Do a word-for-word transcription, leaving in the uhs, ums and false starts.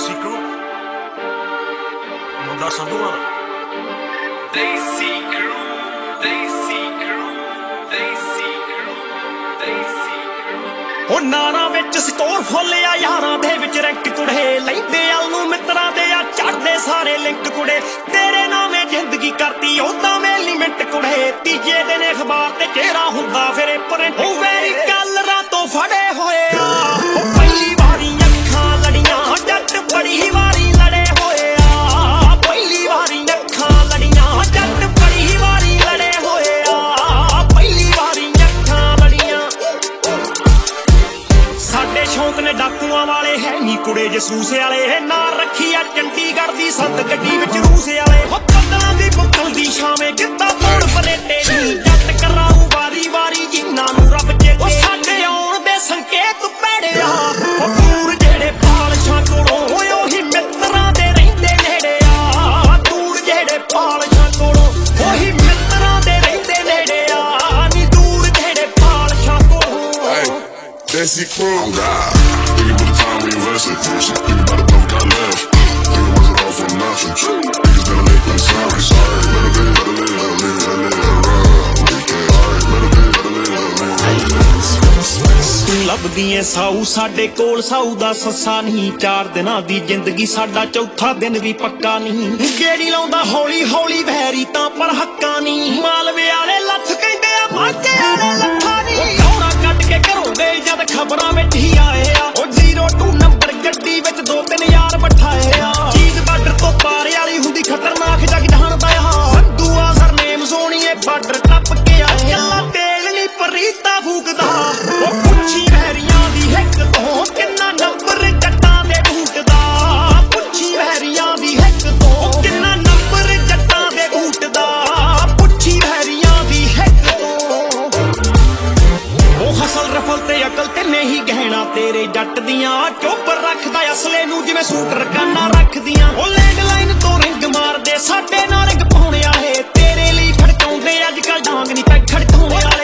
ਦੇਸੀ ਕਰੂ ਮੁੰਡਾ ਸੰਧੂਆਂ ਦਾ ਦੇਸੀ ਕਰੂ ਦੇਸੀ ਕਰੂ ਦੇਸੀ ਕਰੂ ਦੇਸੀ ਕਰੂ ਉਹ ਨਾਰਾਂ ਵਿੱਚ ਸਕੋਰ ਫੁੱਲਿਆ ਯਾਰਾਂ ਦੇ ਵਿੱਚ ਰੈਂਕ ਕੁੜੇ ਲੈਂਦੇ ਅਲ ਨੂੰ ਮਿੱਤਰਾਂ ਦੇ ਆ ਚੜਦੇ ਸਾਰੇ ਲਿੰਕ ਕੁੜੇ ਤੇਰੇ ਨਾਵੇਂ ਜ਼ਿੰਦਗੀ ਕਰਤੀ ਉਦਾਂ ਮੇਲੀ ਮਿੰਟ ਕੁੜੇ ਤੀਜੇ ਦਿਨ ਅਖਬਾਰ ਤੇ ਚਿਹਰਾ ਹੁੰਦਾ ਫਿਰ ਪ੍ਰਿੰਟ ਉਹ ਵੈਰੀ ਕਲਰਾਂ ਤੋਂ ਫੜੇ ਹੋਏ ਆ ਉਹ ਪਹਿਲੀ ਵਾਰੀ ਅੱਖਾਂ ਲੜੀਆਂ ਜੱਟ ਬੜੀ ਵਾਰੀ ਲੜੇ ਹੋਏ ਆ ਪਹਿਲੀ ਵਾਰੀ ਅੱਖਾਂ ਲੜੀਆਂ ਜੱਟ ਬੜੀ ਵਾਰੀ ਲੜੇ ਹੋਏ ਆ ਪਹਿਲੀ ਵਾਰੀ ਅੱਖਾਂ ਲੜੀਆਂ ਸਾਡੇ ਸ਼ੌਂਕ ਨੇ ਡਾਕੂਆਂ ਵਾਲੇ ਹੈ ਨੀ ਕੁੜੇ ਜਸੂਸ ਵਾਲੇ ਨਾਲ ਰੱਖੀ ਆ ਚੰਡੀਗੜ੍ਹ ਦੀ ਸੰਦ ਗੱਡੀ ਵਿੱਚ ਰੂਸ ਵਾਲੇ ਹੋ ਬੱਦਲਾਂ ਦੀ ਬੁੱਕਲ ਦੀ ਛਾਵੇਂ ਕਿੱਦਾਂ ਤੋੜ ਪਲੇਟੇ ਨੀ ਜੱਟ ਕਰਾਊ ਵਾਰੀ ਵਾਰੀ ਜਿਨ੍ਹਾਂ ਨੂੰ ਰੱਬ ਚੇਤੇ ਉਹ ਸਾਡੇ ਆਉਣ ਦੇ ਸੰਕੇਤ ਪੈੜਿਆ ਉਹ ਦੂਰ ਜਿਹੜੇ ਪਾਲਸ਼ਾਂ ਕੋਲੋਂ ਉਹੀ ਮਿੱਤਰਾਂ ਦੇ ਰਹਿੰਦੇ ਨੇੜੇ ਆ ਦੂਰ ਜਿਹੜੇ ਪਾਲਸ਼ਾਂ ਕੋਲੋਂ ਉਹੀ ਮਿੱਤਰਾਂ ਦੇ ਰਹਿੰਦੇ ਨੇੜੇ ਆ ਨੀ ਦੂਰ ਜਿਹੜੇ ਪਾਲਸ਼ਾਂ ਕੋਲੋਂ Desi Crew, oh God. Think about the time we invested. Think about the love got left. Think it wasn't all for nothing. Niggas never make me sorry, sorry. Let it live, let it live, let it live, let it live, let it live. Alright, let it live, let it live, let it live. ਲੱਭਦੀ ਏ ਸਾਊ ਸਾਡੇ ਕੋਲ ਸਾਊ ਦਾ ਸੱਸਾ ਨਹੀਂ ਚਾਰ ਦਿਨਾਂ ਦੀ ਜ਼ਿੰਦਗੀ ਸਾਡਾ ਚੌਥਾ ਦਿਨ ਵੀ ਪੱਕਾ ਨਹੀਂ ਗੇੜੀ ਲਾਉਂਦਾ ਹੌਲੀ ਹੌਲੀ ਵੈਰੀ ਤਾਂ ਪਰ ਹੱਕਾਂ ਨਹੀਂ ਮਾਲਵੇ ਵਾਲੇ ਲੱਥ ਕਹਿੰਦੇ ਆ ਮਾਝੇ ਵਾਲੇ ਲੱਥਾ ਨਹੀਂ ਦੌੜਾ ਕੱਢ ਕੇ ਘਰੋਂ ਗਏ ਜਦ ਖਬਰਾਂ ਵਿੱਚ ਹੀ ਆਏ ਆ ਉਹ ਜ਼ੀਰੋ ਟੂ ਨੰਬਰ ਗੱਡੀ ਵਿੱਚ ਦੋ ਤਿੰਨ ਯਾਰ ਬਿਠਾਏ ਆ ਚੀਜ਼ ਬਾਰਡਰ ਤੋਂ ਪਾਰ ਵਾਲੀ ਹੁੰਦੀ ਖਤਰਨਾਕ ਜਗ ਜਾਣਦਾ ਆ ਸੰਧੂਆ ਸਰਨੇਮ ਸੋਣੀਏ ਬਾਰਡਰ ਟੱਪ ਕੇ ਆਏ ਆ ਤੇਲ ਨਹੀਂ ਪਰੀਤਾ ਫੂਕਦਾ ਉਹ ਪੁੱਛੀ ਵੈਰੀਆਂ ਦੀ ਹਿੱਕ ਤੋਂ ਕਿੰਨਾ ਨੰਬਰ ਜੱਟਾਂ ਦੇ ਘੂਟਦਾ ਪੁੱਛੀ ਵੈਰੀਆਂ ਦੀ ਹਿੱਕ ਤੋਂ ਕਿੰਨਾ ਨੰਬਰ ਜੱਟਾਂ ਦੇ ਘੂਟਦਾ ਪੁੱਛੀ ਵੈਰੀਆਂ ਦੀ ਹਿੱਕ ਤੋਂ ਉਹ ਹਸਲ ਰਫਲ ਤੇ ਅਕਲ ਤੇ ਨਹੀਂ ਗਹਿਣਾ ਤੇਰੇ ਜੱਟ ਦੀਆਂ ਚੋਪਰ ਰੱਖਦਾ ਅਸਲੇ ਨੂੰ ਜਿਵੇਂ ਸੂਟ ਰਕਾਨਾ ਰੱਖਦੀਆਂ ਉਹ ਲੈਂਡਲਾਈਨ ਤੋਂ ਰਿੰਗ ਮਾਰਦੇ ਸਾਡੇ ਨਾਲ ਰਿੰਗ ਪਾਉਣੇ ਆਏ ਤੇਰੇ ਲਈ ਖੜਕਾਉਂਦੇ ਅੱਜ ਕੱਲ ਡਾਂਗ ਨਹੀਂ ਪੈ ਖੜਕਾਉਂਦੇ